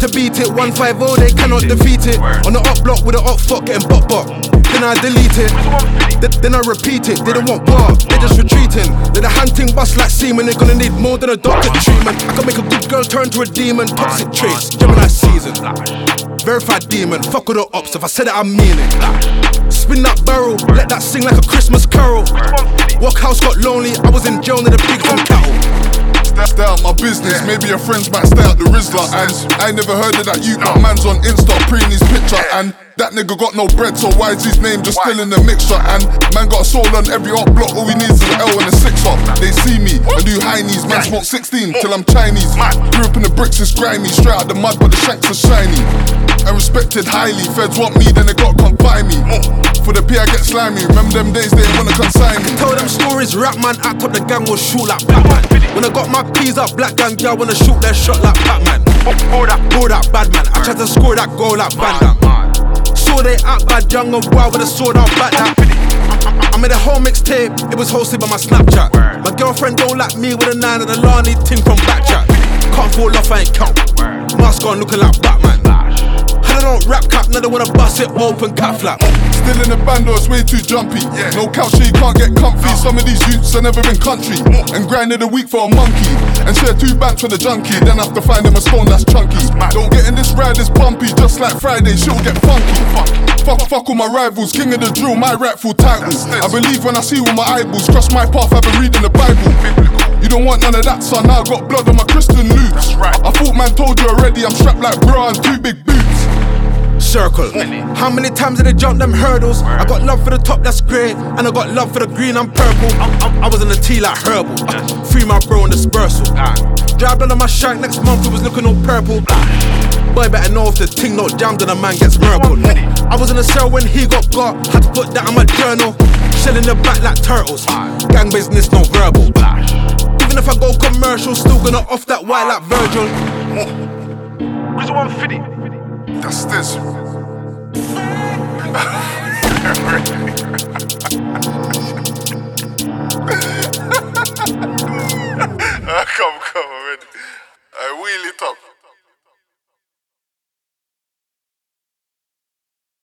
to beat it. 150, they cannot defeat it. On the up block with the up fuck getting bop. Then I delete it, then I repeat it. They don't want bar, they just retreating. They're the hunting bust like semen. They're gonna need more than a doctor treatment. I can make a good girl turn to a demon. Toxic traits, Gemini season. Verified demon, fuck all the ops. If I said it, I mean it. Spin that barrel, let that sing like a Christmas carol. Walk house got lonely, I was in jail near the pigs and cattle. Stay out my business, maybe your friends might stay out the Rizzler. And I ain't never heard of that you got man's on Insta, preen his picture. And that nigga got no bread, so why is his name just still in the mixture? And man got a soul on every up block, all he needs is an L and a 6-up. They see me, I do high knees, man smoke 16 till I'm Chinese. Grew up in the bricks, it's grimy, straight out the mud but the shanks are shiny. I respected highly, feds want me, then they gotta confine me. For the P I get slimy, remember them days they wanna consign me. Tell them stories, rap man, act up the gang will shoot like Batman. When I got my P's up, black gang girl wanna shoot their shot like Batman. Ball that bad man, I tried to score that goal like Van Damme. Saw they act bad, young and wild with a sword, I'll back that. I made a whole mixtape, it was hosted by my Snapchat. My girlfriend don't like me with a 9 and a Lani ting from Backchat. Can't fall off, I ain't count. Mask on looking like Batman. I don't rap cap, now they wanna bust it open, cat flap. Still in the band, it's way too jumpy. No couch, so you can't get comfy. Some of these youths are never in country. And grinded a week for a monkey. And share 2 bands for the junkie. Then have to find him a stone that's chunky. Don't get in this ride, it's bumpy. Just like Friday, she'll get funky. Fuck all my rivals, king of the drill, my rightful title. I believe when I see with my eyeballs. Cross my path, I've been reading the Bible. You don't want none of that, son, now I got blood on my Christian loops. I thought man told you already, I'm strapped like bra and 2 big boots. Circle. How many times did they jump them hurdles? I got love for the top, that's grey, and I got love for the green, I'm purple. I was in the tea like herbal. Free my bro in dispersal. Dry blood on my shank, next month it was looking all purple. Boy better know if the ting not jammed and a man gets murkled. I was in the cell when he got had to put that on my journal. Shell in the back like turtles. Gang business, no verbal. Even if I go commercial, still gonna off that white like Virgil. Who's the 150? That's this.